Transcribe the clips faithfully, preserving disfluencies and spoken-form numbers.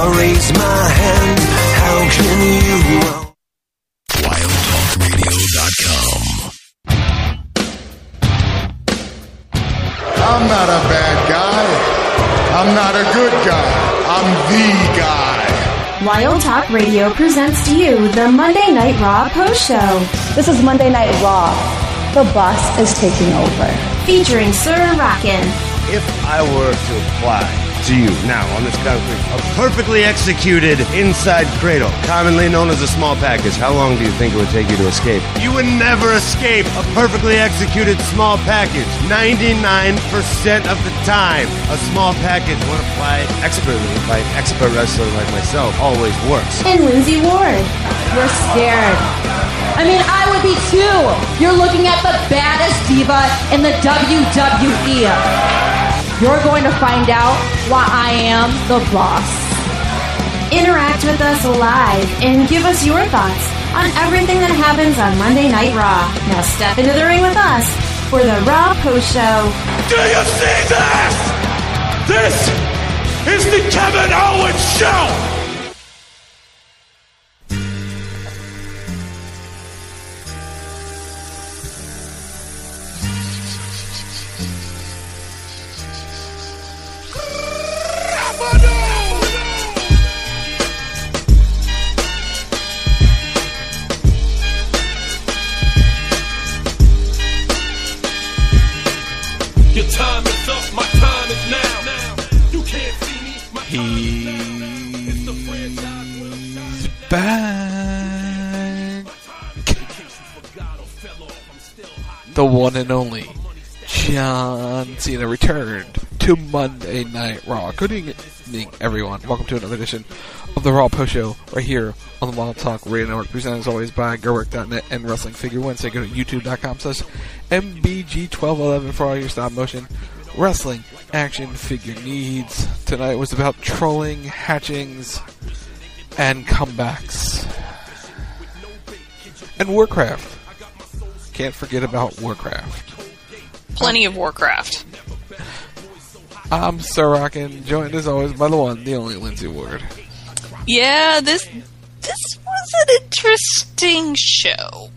raise my hand. How can you? wild talk radio dot com. I'm not a bad guy. I'm not a good guy. I'm the guy. Wild Talk Radio presents to you the Monday Night Raw post show. This is Monday Night Raw. The boss is taking over. Featuring Sir Rockin'. If I were to apply to you now on this concrete, a perfectly executed inside cradle, commonly known as a small package, how long do you think it would take you to escape? You would never escape a perfectly executed small package. ninety-nine percent of the time, a small package, when applied expertly by an expert wrestler like myself, always works. And Lindsay Ward. We're scared. I mean, I would be too. You're looking at the baddest diva in the W W E. You're going to find out why I am the boss. Interact with us live and give us your thoughts on everything that happens on Monday Night Raw. Now step into the ring with us for the Raw Post Show. Do you see this? This is the Kevin Owens Show! He's back. The one and only John Cena returned to Monday Night Raw. Good evening, everyone. Welcome to another edition of the Raw Post Show right here on the Wild Talk Radio Network, presented as always by Gerwork dot net and Wrestling Figure Wednesday. Go to youtube dot com slash M B G twelve eleven for all your stop motion wrestling action figure needs. Tonight was about trolling, hatchings, and comebacks. And Warcraft. Can't forget about Warcraft. Plenty of Warcraft. I'm Sir Rockin', joined as always by the one, the only Lindsay Ward. Yeah, this this was an interesting show.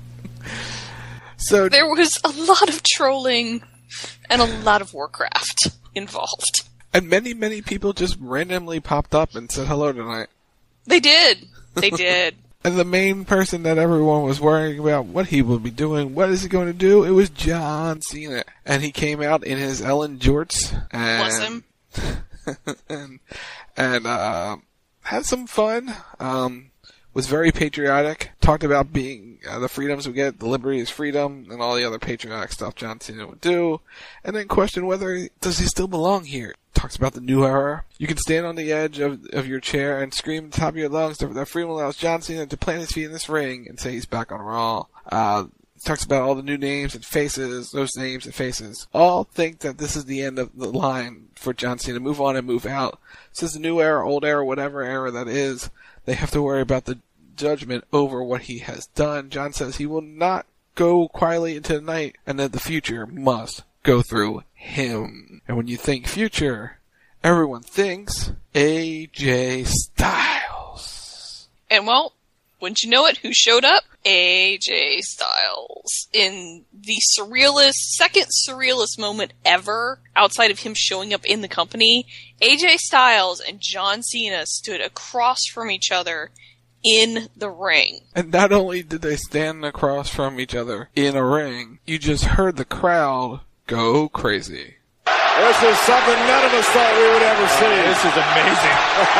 So there was a lot of trolling and a lot of Warcraft involved. And many, many people just randomly popped up and said hello tonight. They did. They did. And the main person that everyone was worrying about what he would be doing, what is he going to do, it was John Cena. And he came out in his Ellen jorts. And, Bless him. and, and uh, had some fun. Um, was very patriotic. Talked about being uh, the freedoms we get, the liberty is freedom, and all the other patriotic stuff John Cena would do. And then questioned whether, does he still belong here? Talks about the new era. You can stand on the edge of of your chair and scream at the top of your lungs that freedom allows John Cena to plant his feet in this ring and say he's back on Raw. Uh, talks about all the new names and faces, those names and faces. All think that this is the end of the line for John Cena. Move on and move out. Says the new era, old era, whatever era that is, they have to worry about the judgment over what he has done. John says he will not go quietly into the night and that the future must go through him. And when you think future, everyone thinks A J Styles. And well, wouldn't you know it, who showed up? A J Styles. In the surrealist, second surrealist moment ever, outside of him showing up in the company, A J Styles and John Cena stood across from each other in the ring. And not only did they stand across from each other in a ring, you just heard the crowd go crazy. This is something none of us thought we would ever see. This is amazing.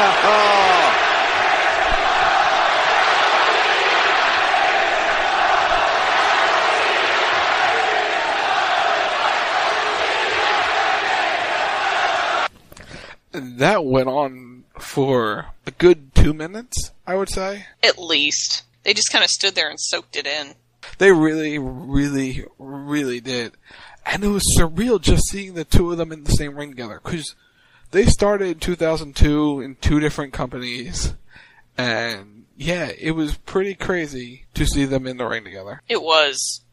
That went on for a good two minutes, I would say. At least. They just kind of stood there and soaked it in. They really, really, really did. And it was surreal just seeing the two of them in the same ring together. Because they started in two thousand two in two different companies. And yeah, it was pretty crazy to see them in the ring together. It was.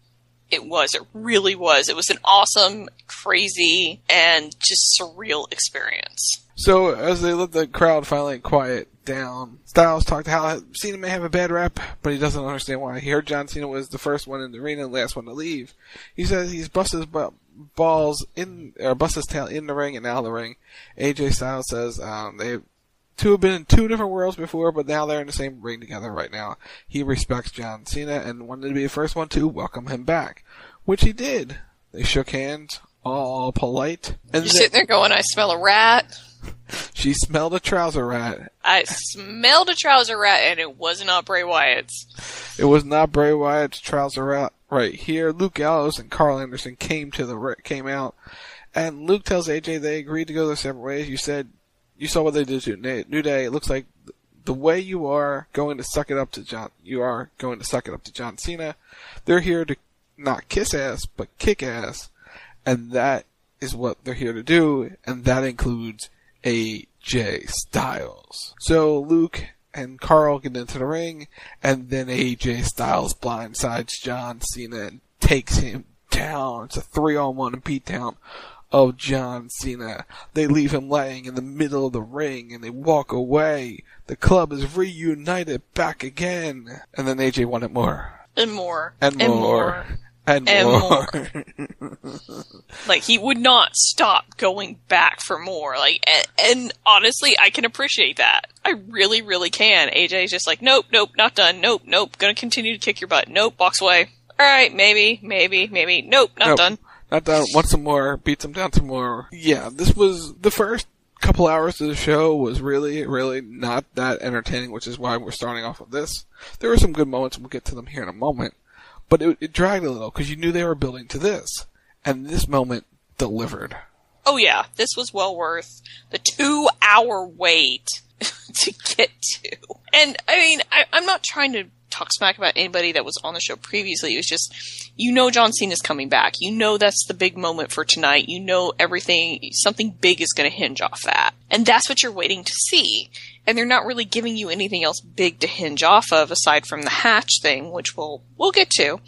It was. It really was. It was an awesome, crazy, and just surreal experience. So, as they let the crowd finally quiet down, Styles talked how Cena may have a bad rep, but he doesn't understand why. He heard John Cena was the first one in the arena and the last one to leave. He says he's busted his balls in, or busted his tail in the ring and out of the ring. A J Styles says um, they two have been in two different worlds before, but now they're in the same ring together right now. He respects John Cena and wanted to be the first one to welcome him back, which he did. They shook hands, all polite. And You're sitting there going, I smell a rat. She smelled a trouser rat. I smelled a trouser rat, and it was not Bray Wyatt's. It was not Bray Wyatt's trouser rat right here. Luke Gallows and Carl Anderson came to the came out, and Luke tells A J they agreed to go their separate ways. You said you saw what they did to New Day. It looks like the way you are going to suck it up to John. You are going to suck it up to John Cena. They're here to not kiss ass, but kick ass, and that is what they're here to do, and that includes A J Styles. So Luke and Carl get into the ring, and then A J Styles blindsides John Cena and takes him down. It's a three-on-one beatdown of John Cena. They leave him laying in the middle of the ring, and they walk away. The club is reunited back again. And then A J wanted more. And more. And, and more. more. And, and more. more. Like, he would not stop going back for more. Like, and, and honestly, I can appreciate that. I really, really can. A J's just like, nope, nope, not done. Nope, nope, gonna continue to kick your butt. Nope, walks away. Alright, maybe, maybe, maybe. Nope, not nope, done. Not done. Want some more. Beats him down some more. Yeah, this was the first couple hours of the show was really, really not that entertaining, which is why we're starting off with this. There were some good moments, and we'll get to them here in a moment. But it, it dragged a little, because you knew they were building to this. And this moment delivered. Oh yeah, this was well worth the two hour wait to get to. And, I mean, I, I'm not trying to talk smack about anybody that was on the show previously. It was just, you know John Cena's coming back. You know that's the big moment for tonight. You know everything, something big is going to hinge off that. And that's what you're waiting to see. And they're not really giving you anything else big to hinge off of aside from the hatch thing, which we'll, we'll get to.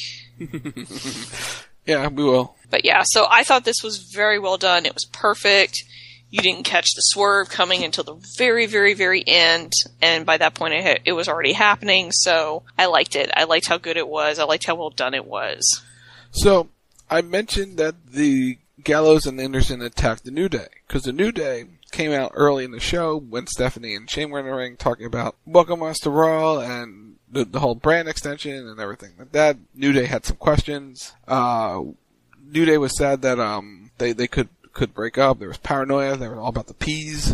Yeah, we will. But yeah, so I thought this was very well done. It was perfect. You didn't catch the swerve coming until the very, very, very end. And by that point, it, had, it was already happening. So I liked it. I liked how good it was. I liked how well done it was. So I mentioned that the Gallows and Anderson attacked the New Day. Because the New Day came out early in the show when Stephanie and Shane were in the ring talking about Welcome Us to Raw and the, the whole brand extension and everything like that. New Day had some questions. Uh, New Day was sad that um they, they could could break up. There was paranoia. They were all about the peas.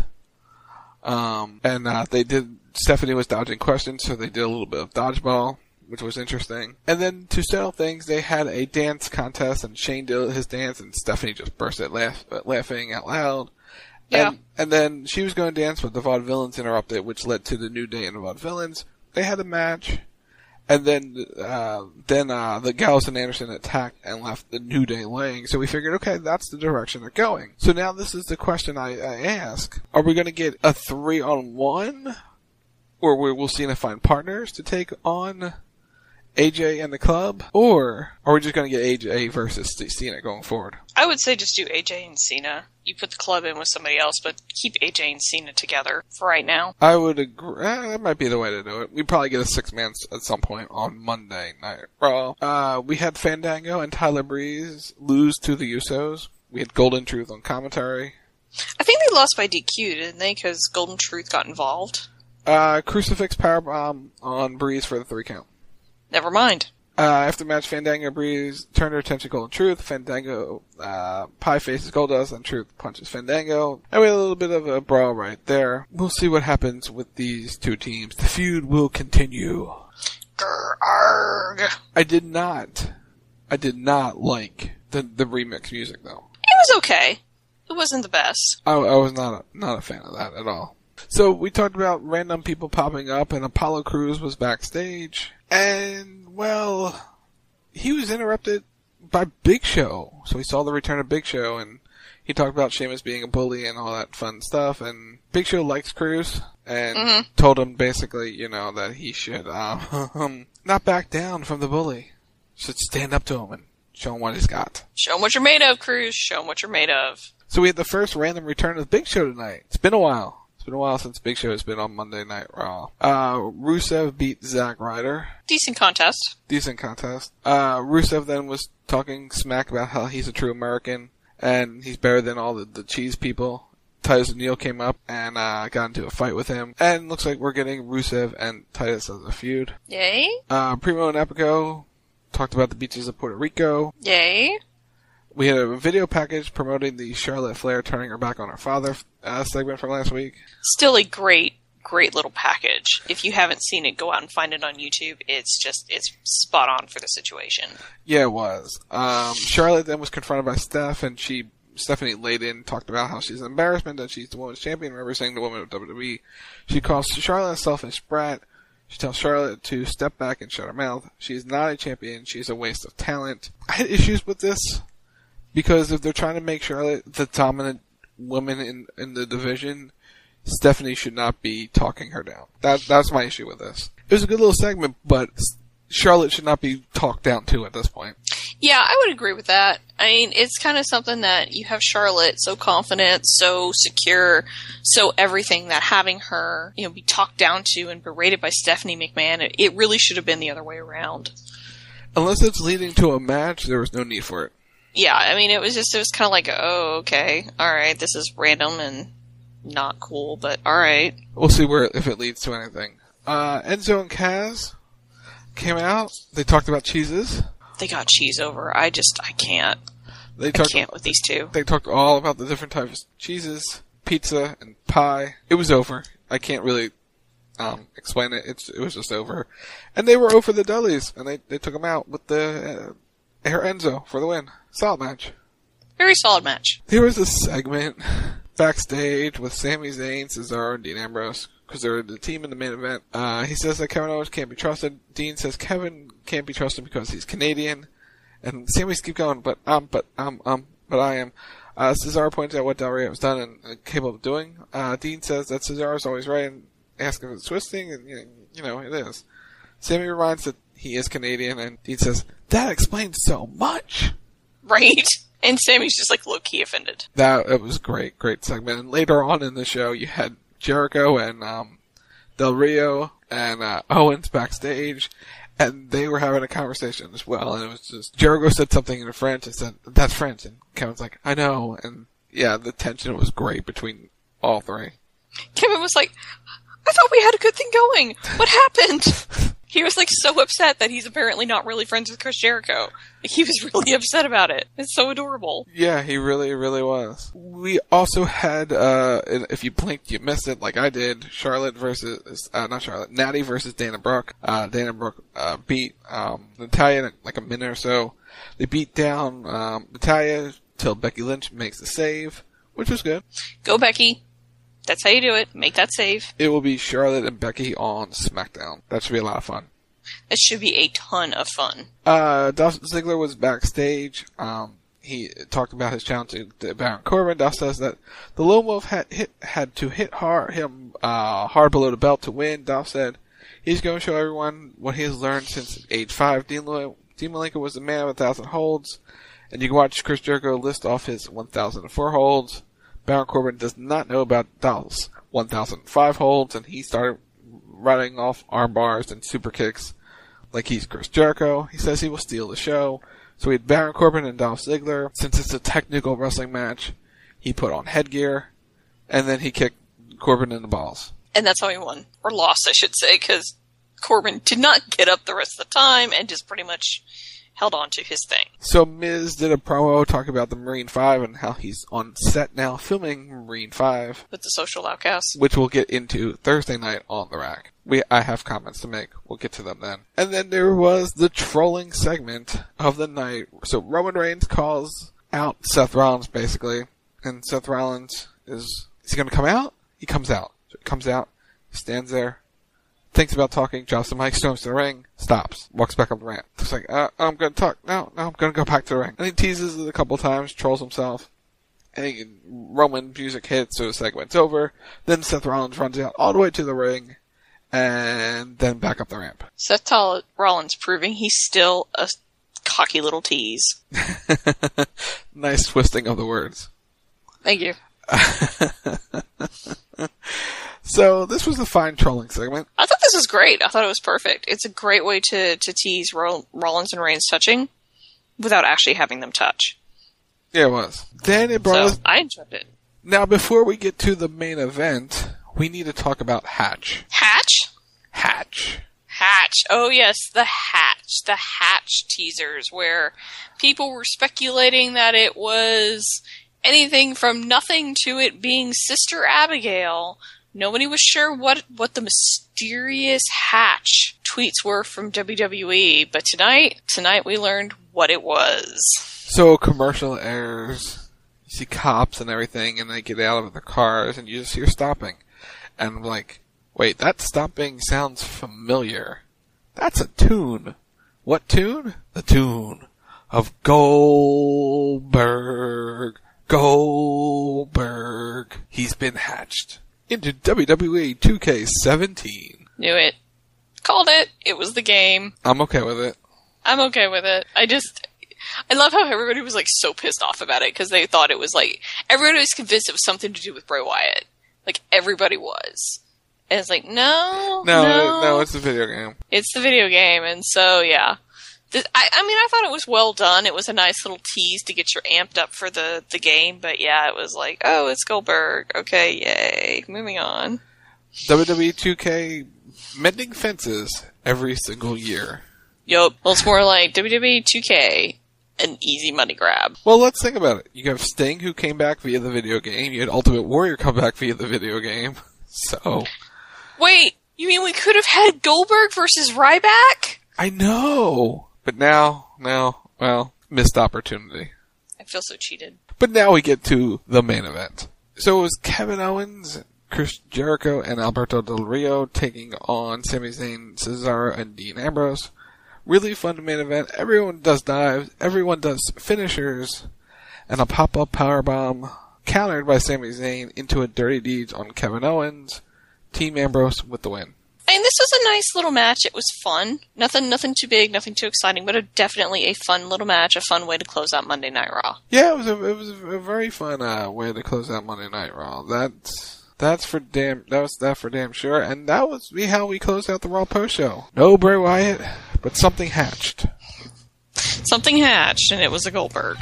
Um, and uh, they did. Stephanie was dodging questions, so they did a little bit of dodgeball, which was interesting. And then to settle things, they had a dance contest, and Shane did his dance, and Stephanie just burst out laugh, laughing out loud. Yeah. And, and then she was going to dance, but the Vaudevillains interrupted, which led to the New Day and the Vaudevillains. They had a match. And then, uh, then, uh, the Gallows and Anderson attacked and left the New Day laying. So we figured, okay, that's the direction they're going. So now this is the question I, I ask. Are we gonna get a three on one? Or we'll see if find partners to take on A J and the club? Or are we just gonna get A J versus Cena going forward? I would say just do A J and Cena. You put the club in with somebody else, but keep A J and Cena together for right now. I would agree. Eh, that might be the way to do it. We probably get a six-man at some point on Monday Night Raw. Uh, we had Fandango and Tyler Breeze lose to the Usos. We had Golden Truth on commentary. I think they lost by D Q, didn't they? Because Golden Truth got involved. Uh, Crucifix Powerbomb on Breeze for the three count. Never mind. Uh, after match, Fandango Breeze turned her attention to Golden Truth. Fandango, uh, pie faces Goldust, and Truth punches Fandango. And we had a little bit of a brawl right there. We'll see what happens with these two teams. The feud will continue. Grr-arg. I did not, I did not like the, the remix music though. It was okay. It wasn't the best. I, I was not a, not a fan of that at all. So we talked about random people popping up, and Apollo Crews was backstage. And, well, he was interrupted by Big Show. So we saw the return of Big Show, and he talked about Sheamus being a bully and all that fun stuff. And Big Show likes Crews, and mm-hmm. told him basically, you know, that he should um, not back down from the bully. should stand up to him and show him what he's got. Show him what you're made of, Cruz. Show him what you're made of. So we had the first random return of the Big Show tonight. It's been a while. It's been a while since Big Show has been on Monday Night Raw. Uh, Rusev beat Zack Ryder. Decent contest. Decent contest. Uh, Rusev then was talking smack about how he's a true American and he's better than all the, the cheese people. Titus O'Neil came up and uh, got into a fight with him. And looks like we're getting Rusev and Titus as a feud. Yay. Uh, Primo and Epico talked about the beaches of Puerto Rico. Yay. We had a video package promoting the Charlotte Flair turning her back on her father uh, segment from last week. Still a great, great little package. If you haven't seen it, go out and find it on YouTube. It's just, it's spot on for the situation. Yeah, it was. Um, Charlotte then was confronted by Steph, and she, Stephanie laid in, talked about how she's an embarrassment, that she's the women's champion, representing the woman of W W E. She calls Charlotte a selfish brat. She tells Charlotte to step back and shut her mouth. She's not a champion. She's a waste of talent. I had issues with this. Because if they're trying to make Charlotte the dominant woman in, in the division, Stephanie should not be talking her down. That That's my issue with this. It was a good little segment, but Charlotte should not be talked down to at this point. Yeah, I would agree with that. I mean, it's kind of something that you have Charlotte so confident, so secure, so everything, that having her, you know, be talked down to and berated by Stephanie McMahon, it, it really should have been the other way around. Unless it's leading to a match, there was no need for it. Yeah, I mean, it was just, it was kind of like, oh, okay, alright, this is random and not cool, but alright. We'll see where, if it leads to anything. Uh, Enzo and Kaz came out, they talked about cheeses. They got cheese over, I just, I can't. They talked, I can't with these two. They talked all about the different types of cheeses, pizza, and pie. It was over. I can't really, um, explain it, it's, it was just over. And they were over the Dudleys, and they, they took them out with the, uh, Air Enzo for the win. Solid match. Very solid match. There was a segment backstage with Sami Zayn, Cesaro, and Dean Ambrose, because they're the team in the main event. Uh, he says that Kevin Owens can't be trusted. Dean says Kevin can't be trusted because he's Canadian. And Sami's keep going, but um, but um, um, but I am. Uh, Cesaro points out what Del Rio has done and, and capable of doing. Uh, Dean says that Cesaro's always right and asks if it's twisting, and you know, you know it is. Sami reminds that he is Canadian, and Dean says, that explains so much. Right. And Sammy's just like low-key offended. That it was great, great segment. And later on in the show, you had Jericho and um, Del Rio and uh, Owens backstage, and they were having a conversation as well. And it was just, Jericho said something in French and said, that's French. And Kevin's like, I know. And yeah, the tension was great between all three. Kevin was like, I thought we had a good thing going. What happened? He was like so upset that he's apparently not really friends with Chris Jericho. Like, he was really upset about it. It's so adorable. Yeah, he really, really was. We also had, uh, if you blinked, you missed it, like I did, Charlotte versus, uh, not Charlotte, Natty versus Dana Brooke. Uh, Dana Brooke, uh, beat, um, Natalya in like a minute or so. They beat down, um, Natalya till Becky Lynch makes the save, which was good. Go, Becky. That's how you do it. Make that save. It will be Charlotte and Becky on SmackDown. That should be a lot of fun. That should be a ton of fun. Uh, Dolph Ziggler was backstage. Um, he talked about his challenge to Baron Corbin. Dolph says that the Lone Wolf had hit, had to hit hard, him, uh, hard below the belt to win. Dolph said he's going to show everyone what he has learned since age five. Dean, Lo- Dean Malenko was the man of a thousand holds. And you can watch Chris Jericho list off his one thousand four holds. Baron Corbin does not know about Dolph's one thousand five holds, and he started running off arm bars and super kicks like he's Chris Jericho. He says he will steal the show. So we had Baron Corbin and Dolph Ziggler. Since it's a technical wrestling match, he put on headgear, and then he kicked Corbin in the balls. And that's how he won. Or lost, I should say, because Corbin did not get up the rest of the time and just pretty much held on to his thing. So Miz did a promo talking about the Marine five and how he's on set now filming Marine five. With the Social Outcasts. Which we'll get into Thursday night on the rack. We I have comments to make. We'll get to them then. And then there was the trolling segment of the night. So Roman Reigns calls out Seth Rollins basically. And Seth Rollins is, is he going to come out? He comes out. So he comes out, he stands there, thinks about talking, drops the mic, storms to the ring, stops, walks back up the ramp. It's like, uh, I'm gonna talk, no, no, I'm gonna go back to the ring. And he teases it a couple times, trolls himself, and he, Roman music hits, so the segment's over. Then Seth Rollins runs out all the way to the ring, and then back up the ramp. Seth Rollins proving he's still a cocky little tease. Nice twisting of the words. Thank you. So, this was a fine trolling segment. I thought this was great. I thought it was perfect. It's a great way to, to tease Roll- Rollins and Reigns touching without actually having them touch. Yeah, it was. Then it brought so, us... I enjoyed it. Now, before we get to the main event, we need to talk about Hatch. Hatch? Hatch. Hatch. Oh, yes, the Hatch. The Hatch teasers, where people were speculating that it was anything from nothing to it being Sister Abigail. Nobody was sure what, what the mysterious Hatch tweets were from W W E, but tonight, tonight we learned what it was. So, commercial airs, you see cops and everything, and they get out of their cars, and you just hear stopping. And I'm like, wait, that stopping sounds familiar. That's a tune. What tune? The tune of Goldberg. Goldberg. He's been hatched into W W E two K seventeen. Knew it. Called it. It was the game. I'm okay with it. I'm okay with it. I just... I love how everybody was, like, so pissed off about it, because they thought it was, like... Everybody was convinced it was something to do with Bray Wyatt. Like, everybody was. And it's like, no, no. No, no, it's the video game. It's the video game, and so, yeah. This, I, I mean, I thought it was well done. It was a nice little tease to get you amped up for the, the game, but yeah, it was like, oh, it's Goldberg. Okay, yay. Moving on. W W E two K mending fences every single year. Yup. Well, it's more like W W E two K, an easy money grab. Well, let's think about it. You have Sting, who came back via the video game. You had Ultimate Warrior come back via the video game. So... Wait, you mean we could have had Goldberg versus Ryback? I know! But now, now, well, missed opportunity. I feel so cheated. But now we get to the main event. So it was Kevin Owens, Chris Jericho, and Alberto Del Rio taking on Sami Zayn, Cesaro, and Dean Ambrose. Really fun main event. Everyone does dives, everyone does finishers, and a pop-up powerbomb countered by Sami Zayn into a Dirty Deeds on Kevin Owens. Team Ambrose with the win. I mean, this was a nice little match. It was fun. Nothing nothing too big, nothing too exciting, but a, definitely a fun little match, a fun way to close out Monday Night Raw. Yeah, it was a, it was a very fun uh, way to close out Monday Night Raw. That's that's for damn that was that for damn sure, and that was how we closed out the Raw post show. No Bray Wyatt, but something hatched. Something hatched, and it was a Goldberg.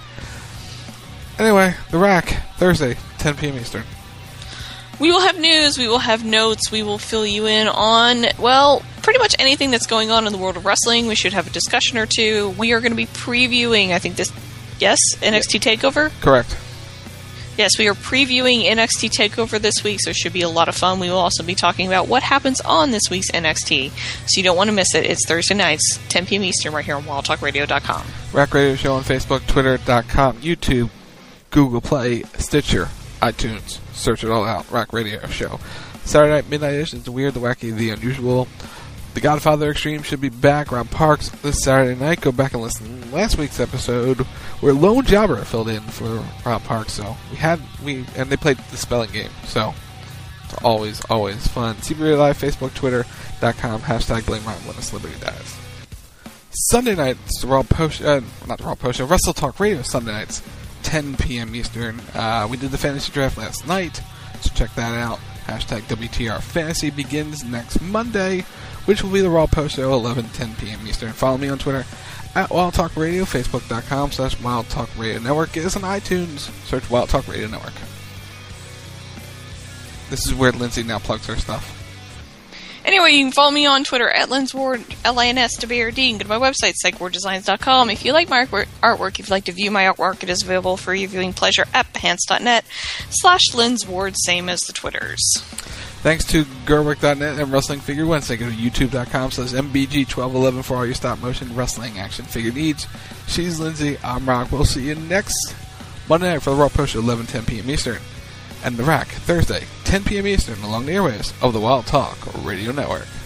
Anyway, The Rack, Thursday, ten p.m. Eastern. We will have news, we will have notes, we will fill you in on, well, pretty much anything that's going on in the world of wrestling. We should have a discussion or two. We are going to be previewing, I think this, yes, N X T TakeOver? Correct. Yes, we are previewing N X T TakeOver this week, so it should be a lot of fun. We will also be talking about what happens on this week's N X T, so you don't want to miss it. It's Thursday nights, ten p.m. Eastern, right here on wild talk radio dot com. Rack Radio Show on Facebook, Twitter dot com, YouTube, Google Play, Stitcher, iTunes. Search it all out. Rack Radio Show. Saturday Night Midnight Edition is the weird, the wacky, the unusual. The Godfather Extreme should be back. Rob Parks this Saturday night. Go back and listen to last week's episode where Lone Jobber filled in for Rob Parks. So we had we and they played the spelling game. So it's always always fun. C B R Live, Facebook, Twitter dot com, hashtag blame Ryan when a celebrity dies. Sunday night, it's the Raw Post, uh, not the Raw Post Show, Wrestle Talk Radio Sunday nights. ten p.m. Eastern. Uh, we did the fantasy draft last night, so check that out. Hashtag W T R Fantasy begins next Monday, which will be the Raw Post Show, eleven, ten p.m. Eastern. Follow me on Twitter at Wild Talk Radio, Facebook dot com slash Wild Talk Radio Network. Get us on iTunes. Search Wild Talk Radio Network. This is where Lindsay now plugs her stuff. Anyway, you can follow me on Twitter at Linsward, L I N S W A R D, and go to my website, psych ward designs dot com. If you like my artwork, if you'd like to view my artwork, it is available for your viewing pleasure at behance dot net slash Linsward, same as the Twitters. Thanks to Gerwick dot net and Wrestling Figure Wednesday. Go to YouTube dot com slash M B G twelve eleven for all your stop motion wrestling action figure needs. She's Lindsay, I'm Rock. We'll see you next Monday night for the Raw Post Show, eleven, ten p.m. Eastern. And The Rack, Thursday, ten p.m. Eastern, along the airwaves of the Wild Talk Radio Network.